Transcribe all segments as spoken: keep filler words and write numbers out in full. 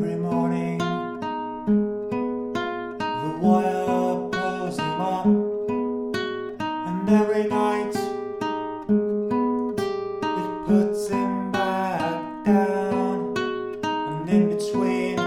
every morning the wire pulls him up, and every night it puts him back down. And in between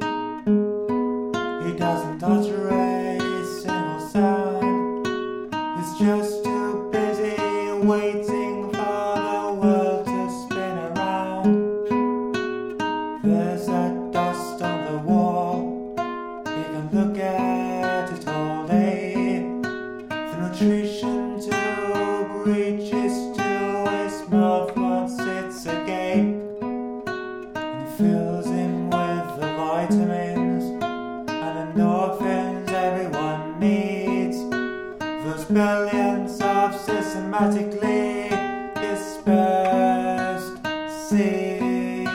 he doesn't utter a single sound. He's just too busy waiting for the world to spin around. There's that dust on the wall, he can look at it all day. The nutrition tube reaches to his mouth once it's agape, and it fills him with the vitamins and endorphins everyone needs. Those billions of systematically dispersed seeds.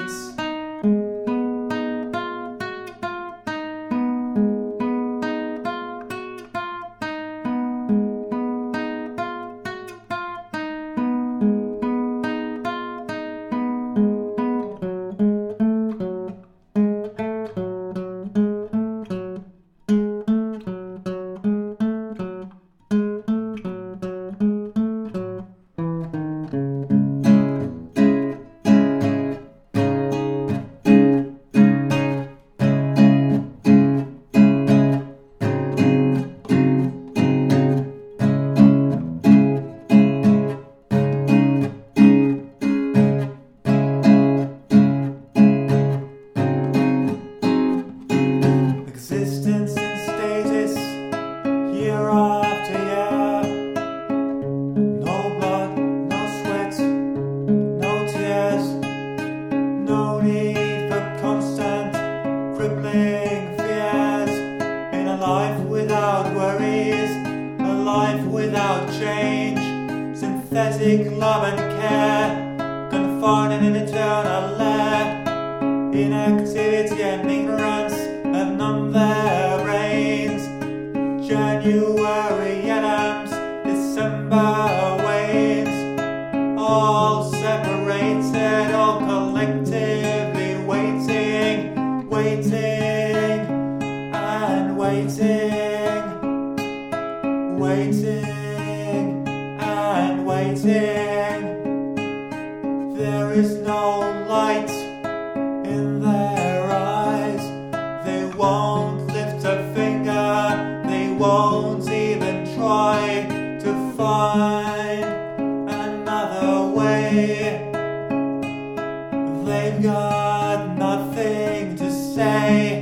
Existence in stasis, year after year. No blood, no sweat, no tears. No need for constant, crippling fears. In a life without worries, a life without change. Synthetic love and care, confined in an eternal lair. Inactivity and ignorance have numbed their brains. January adams, December wanes. All separated, all collectively waiting, waiting and waiting, waiting and waiting. There is no light in their eyes. They won't lift a finger, they won't even try to find another way. They've got nothing to say.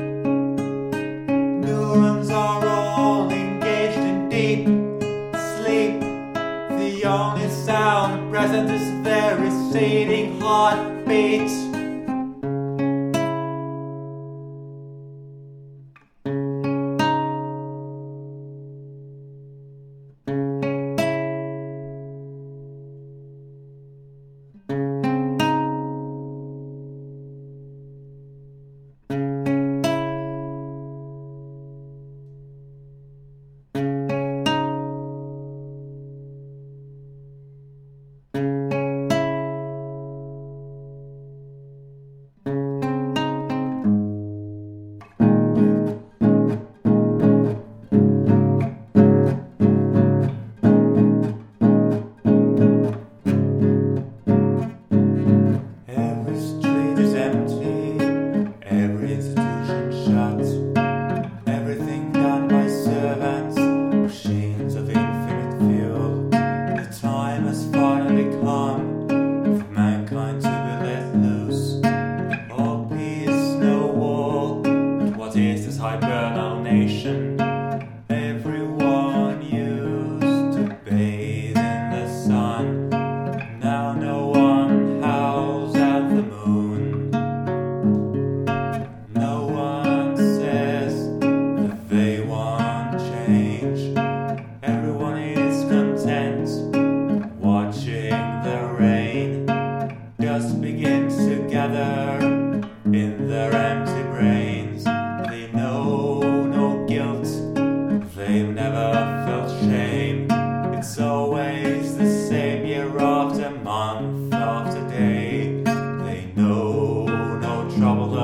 Neurons are all engaged in deep sleep. The only sound present is their receding heartbeat.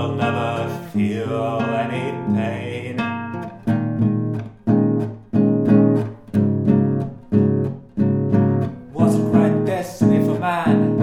will never feel any pain. Was a great destiny for man.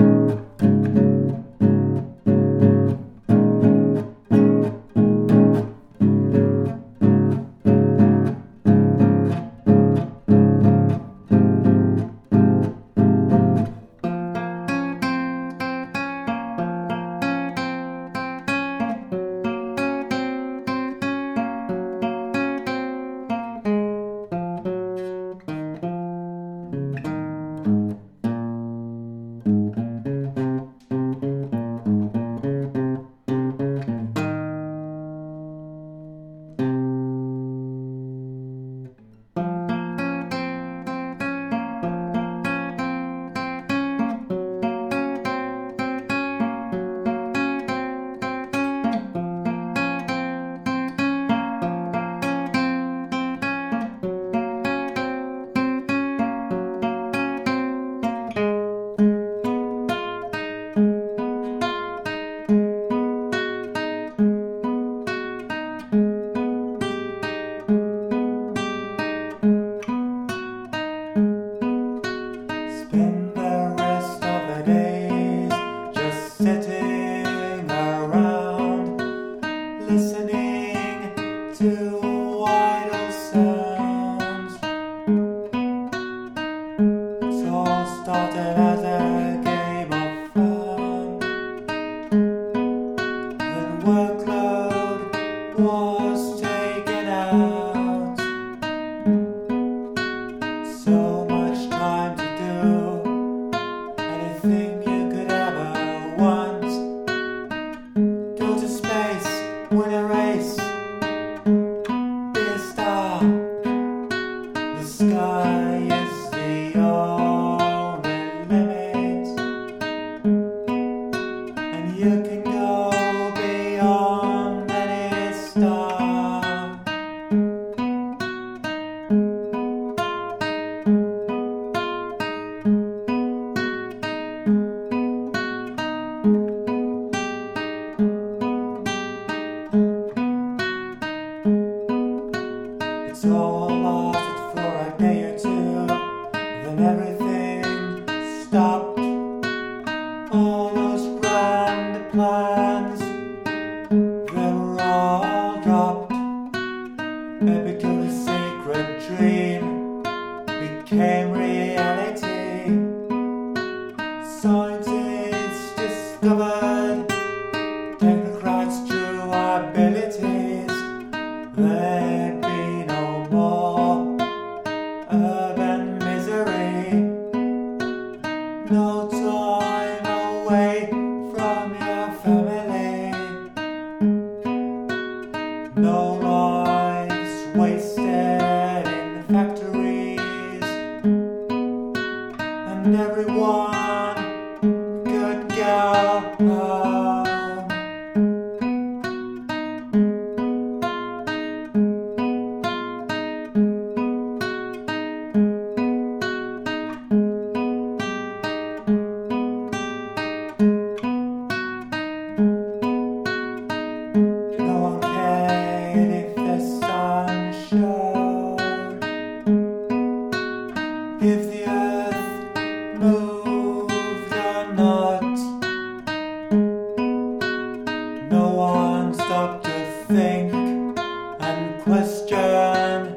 Spend the rest of the days just sitting around, listening to idle sounds. It all started as a game of fun. When workload was taken out, so much time to do anything you could ever want. Go to space, win a race, be a star. The sky is the only limit, and you can go beyond any star. It's all lasted for a day or two, then everything stopped. All those grand plans, they were all dropped. It became a sacred dream, became reality. Scientists discovered technocrats' true abilities. There'd be no more urban misery, no time away from your family, no lives wasted in factories, and everyone could go home. No one cared if the sun shone, if the earth moved or not. No one stopped to think and question.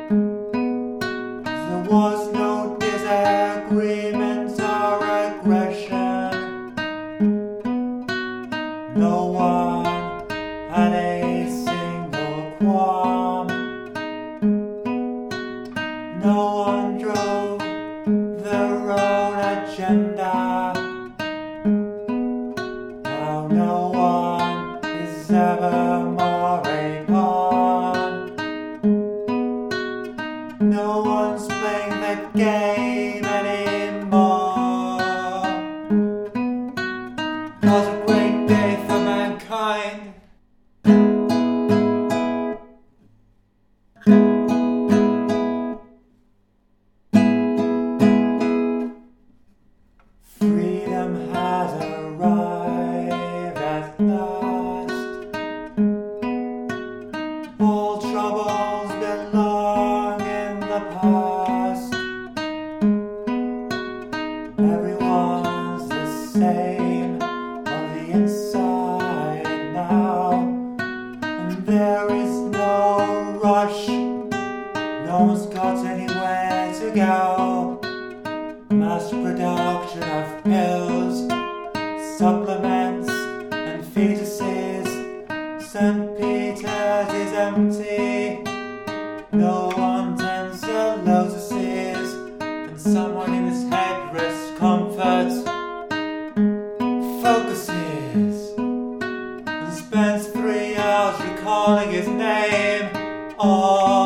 There was no disagreement or aggression. No one had a single qualm. No one drove their own agenda. Now no one is ever more a pawn. No one's playing the game anymore. It was a great day for mankind. there is no rush. No one's got anywhere to go. Mass production of pills, supplements and fetuses. Saint Peter's is empty. No one tends to lotuses, and someone in his head rests comfort. Focuses and spends three hours recalling his name. Oh.